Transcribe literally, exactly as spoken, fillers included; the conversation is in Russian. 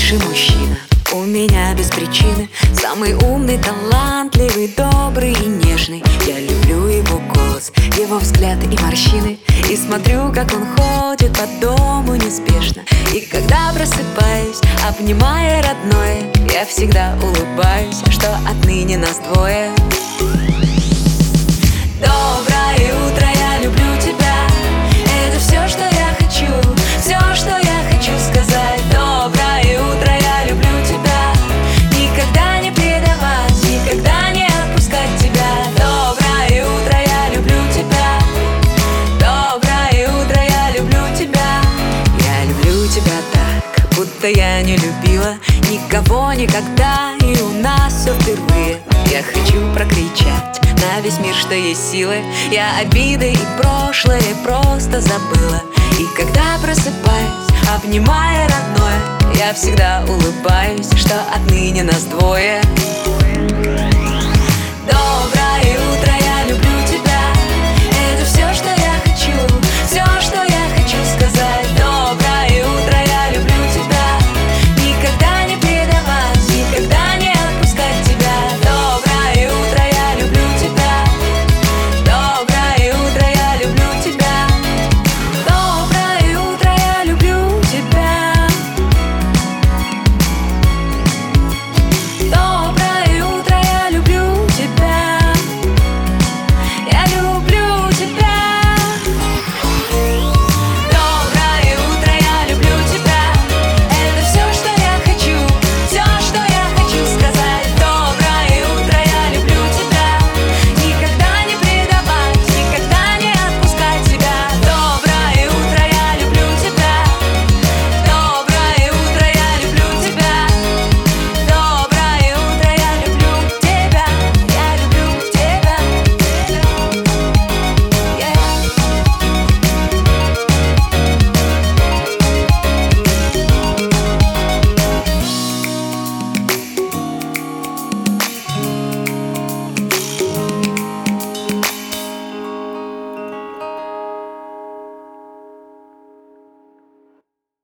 лучший мужчина у меня без причины. Самый умный, талантливый, добрый и нежный. Я люблю его голос, его взгляд и морщины. И смотрю, как он ходит по дому неспешно. И когда просыпаюсь, обнимая родное, я всегда улыбаюсь, что отныне нас двое. Доброе утро, я люблю тебя. Это все, что я хочу, все, что я хочу сказать. Доброе утро, я люблю тебя. Никогда не предавать, никогда не отпускать тебя. Доброе утро, я люблю тебя. Доброе утро, я люблю тебя. Я люблю тебя так, будто я не любила никого никогда, и у нас все впервые. Я хочу прокричать на весь мир, что есть силы. Я обиды и прошлое просто забыла. И когда просыпаюсь, обнимая родное, я всегда улыбаюсь, что отныне нас двое. Доброе утро.